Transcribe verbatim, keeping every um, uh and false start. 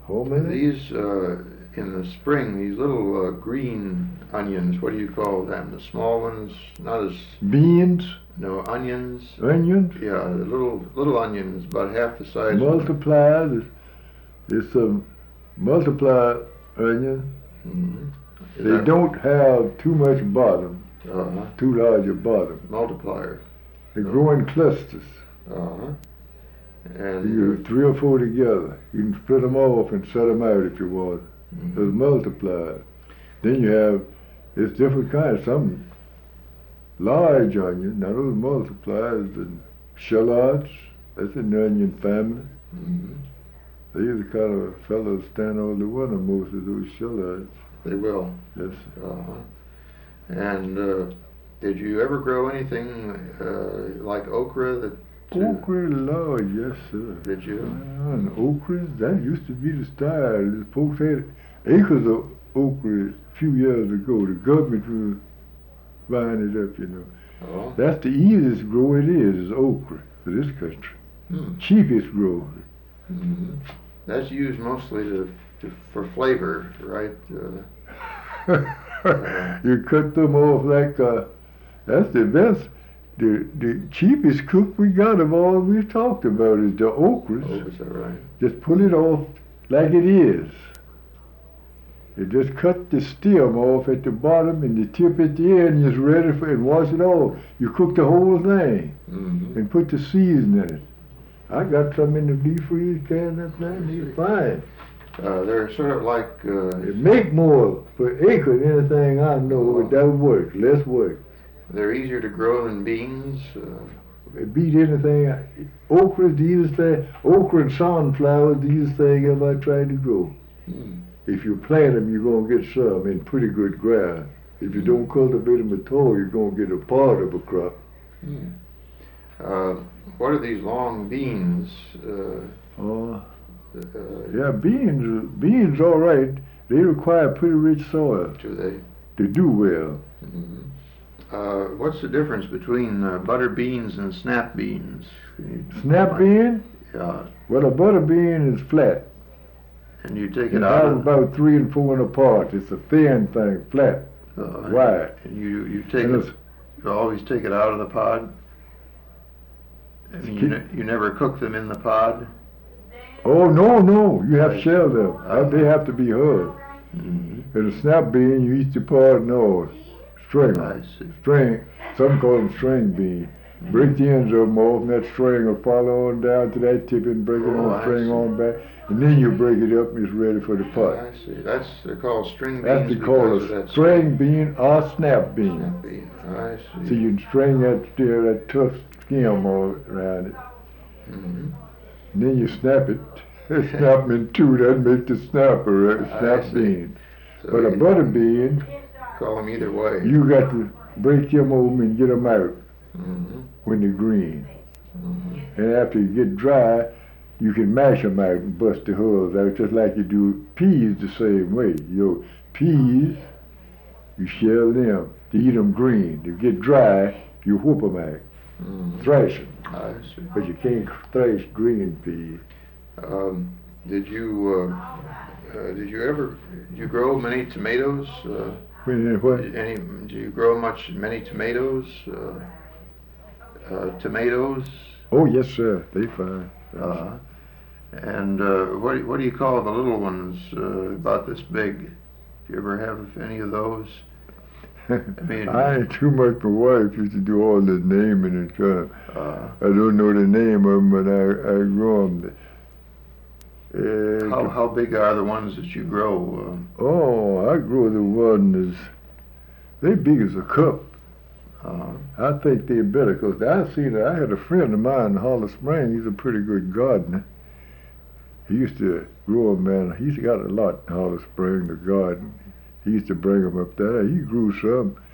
How many? These, uh, in the spring, these little uh, green onions, what do you call them? The small ones, not as... Beans? No, onions. Onions? Yeah, the little little onions, about half the size. Multiply. There's, there's some multiply onion. Mm-hmm. They don't have too much bottom, uh-huh. too large a bottom. Multiplier. They grow in clusters. Uh-huh. And you three or four together. You can split them off and set them out if you want. Mm-hmm. Those multiply. Then you have, it's different kinds. Some large onion, now those multipliers and shallots, that's in the onion family. Mm-hmm. These are the kind of fellows stand all the winter, most of those shallots. They will. Yes. Uh-huh. And uh, did you ever grow anything uh, like okra? That uh, okra, Lord, yes, sir. Did you? Uh, and okra, that used to be the style. The folks had acres of okra a few years ago. The government was buying it up, you know. Oh. That's the easiest grow it is, is okra for this country. Hmm. Cheapest grow. Mm-hmm. That's used mostly to, to for flavor, right? Uh, uh, you cut them off like, uh, that's the best. The, the cheapest cook we got of all we talked about is the okras. Oh, is that right? Just pull it off like it is. You just cut the stem off at the bottom and the tip at the end, just ready for it, and wash it off. You cook the whole thing mm-hmm. and put the seasoning in it. I got some in the deep freeze can up there, and they're fine. Uh, they're sort of like... Uh, they make more per acre than anything I know, but that work, less work. They're easier to grow than beans? Uh, It beat anything. Okra is the easiest thing. Okra and sunflower is the easiest thing ever I tried to grow. mm. If you plant them, you're going to get some in pretty good ground. If you don't cultivate them at all, you're going to get a part of a crop. Mm. Uh, what are these long beans? Uh, uh, uh, yeah, beans, beans all right. They require pretty rich soil. Do they? To do well. Mm-hmm. Uh, what's the difference between uh, butter beans and snap beans? Snap bean? Yeah. Well, a butter bean is flat. And you take it it's out of... about three and four and apart. It's a thin thing, flat, uh, wide. And you, you take and it, you always take it out of the pod? And you, ne you never cook them in the pod? Oh, no, no. You have to shell them. Uh, they have to be hulled. Mm-hmm. And a snap bean, you eat the pod and all. String. I see. String. Some call them string bean. Mm-hmm. Break the ends of them off, and that string will follow on down to that tip and break it oh, on, string on back. And then you break it up and it's ready for the pot. I see. That's, they're called string beans. That's they call a string bean or snap bean. Snap bean. I see. So you can string that, still, that tough skin all around it. Mm-hmm. And then you snap it. Snap them in two, that makes the snapper, a snap bean. So but a butter bean, call them either way. You got to break them open and get them out mm-hmm. when they're green. Mm-hmm. And after you get dry, you can mash them out and bust the hulls out just like you do peas the same way. Your peas, you shell them to eat them green. To get dry, you whoop them out. Mm-hmm. Thrash them. I see. But you can't thrash green peas. Um, did you uh, uh, did you ever did you grow many tomatoes? Uh, what? Any? Do you grow much many tomatoes? Uh, uh, tomatoes? Oh yes, sir. They fine. Uh, and uh, what what do you call the little ones uh, about this big? Do you ever have any of those? I mean, I ain't too much. My wife used to do all the naming and trying. Uh, I don't know the name of them, but I I grow them. Uh, how how big are the ones that you grow? Um, oh, I grow the ones. They big as a cup. Uh, I think they're better because I seen it. I had a friend of mine in Hollow Springs. He's a pretty good gardener. He used to grow them, man. He's got a lot in Hollow Springs, the garden. He used to bring them up there. He grew some.